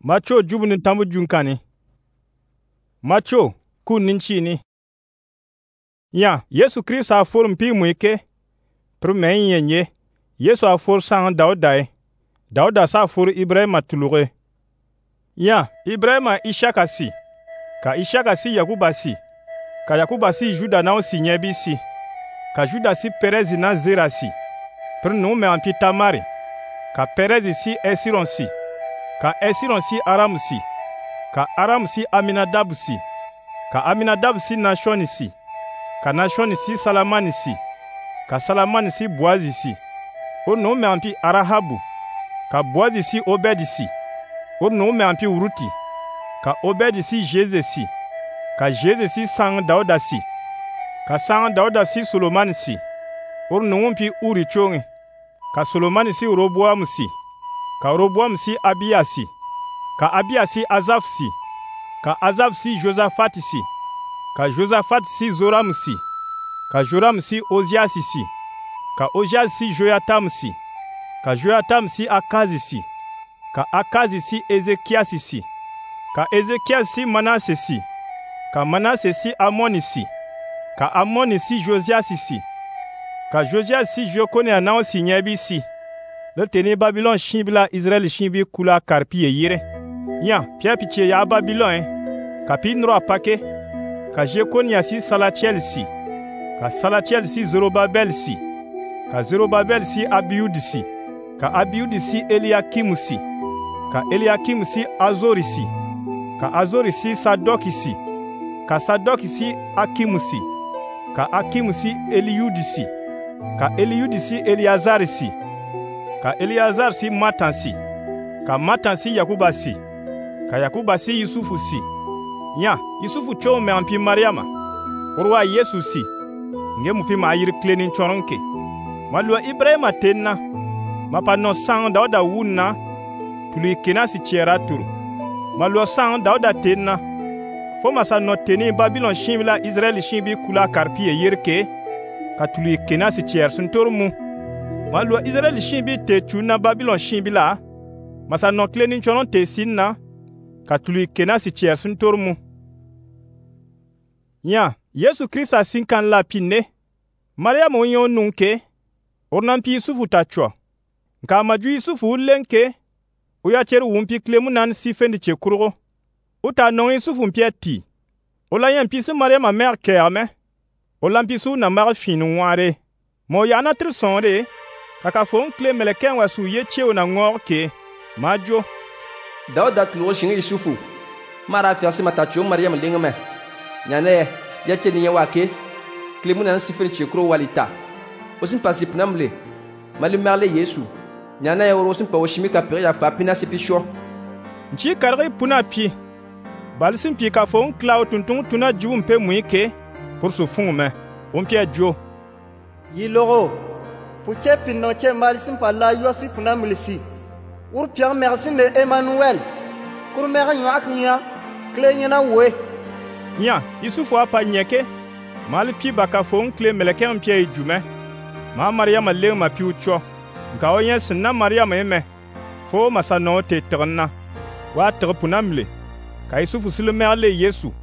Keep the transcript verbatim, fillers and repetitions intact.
Macho jubni tambu junkani. Macho ku ninchini. Ya, Yesu Christ a for mpi mwike. Prumen yenye. Yesu a for sang Dauda. Dauda sa for Ibrahim tuluge. Ya, Ibrahim Ishaka si. Ka Ishaka si Yakuba si. Ka Yakuba si Juda na osi nyebi si. Ka Juda si Perez na Zera si. Prnou me ampi Tamari. Ka Perez si Esiron si. Ka Esiron si Aram si. Ka Aram si Aminadab si. Ka Aminadab si Nashon si. Ka Nashon si Salamani si. Ka Salamani si Boazi si. Prnou me ampi Arahabu. Ka Boazi si Obedi si. Prnou me ampi Uruti. Ka Obedi si Jeze si. Ka Jeze si sang Dauda si. Ka sang Dauda si Solomani si. Prnou mpi Uri chonge. Ka Solomani si Roboam si. Ka Roboam si Abia si. Ka Abia si Azaf si. Ka Azaf si Josaphat si. Ka Josaphat si Zoram si. Ka Joram si Ozias si. Ka Ozias si Joatam si. Ka Joatam si Akazi si. Ka Akazi si Ezekias si. Ka Ezekias si Manasse si. Ka Manasse si Amoni si. Ka Amoni si Josias si. Ka Josias si Jokone anao si nyebi si. Le teni Babylon shimbila Israel shimbi kula karpi yire. Ya, pia piche ya Babylon. Ka pinro apake. Ka Jekonia si Salatiel si. Ka Salatiel si Zorobabel si. Ka Zorobabel si Abiud si. Ka Abiud si Eliakim si. Ka Eliakim si Azori si. Ka Azori si Sadoki si. Ka Sadoki si Akim si. Ka Akim si Eliud si. Ka Eliud si Eliazar si. Ka Eliazar si Matan si. Ka Matan si Yakuba si. Ka Yakuba si Yusufu si. Ya, Yusufu cho me ampi Mariama. Urwa Yesu si. Nge mupi ma yiri klenin choronke. Malua Ibrahima tenna. Mapa no sang Dauda wunna. Tuli kena si chera turu. Malua sang Dauda tenna. Foma sa no teni Babylon shimbila Israel shimbi kula karpi e yirke. Ka tuli kena si cher suntoru mu. Malua Israel shimbi te tuna Babylon shimbila. Masa no klenin choron te sinna. Ka tuli kena si cher suntoru mu. Ya, Yesu Christ sinkan la pinne. Mariam onyo nunke. Ornampi Yusufu tachwa. Nka maju Yusufu ulenke. Uya cheru wumpi klemu nan si fendi che kurgo. Uta non Yusufu mpieti. Ola yampi si Mariam a mer kerme. Ola mpisu na mar finu ware. Mo yana tri sonre. Kaka fon kle meleken wasu ye cheo na ngorke. Majo. Dauda tluo shingi Yusufu. Mara fiasi matacho Mariam lingame. Nyane ya cheni ya wake. Klemu nan si fendi che kuro walita. Osin pasip namle. Mali merle Yesu. Nyana ya orosin pa oshimika pere ya fa pina sipisho. Nchi karri puna pi. Balsin pi ka fon cloud tuntun tuna ju mpe muike pour su fun me. Ompia jo. Yi logo. Puche finno che malisin pa la yosi puna milisi. Ur pia mersin de Emmanuel. Kur mera nyak nya. Kle na we. Nya, Yusufu apa nyeke. Mal pi baka fon kle meleken mpia ijume. Ma Mariam le ma pi ucho. Nka oyen sinna Mariam eme. Fo masa no te terna. Wa terpuna mle. Ka Yusufu sile merle Yesu.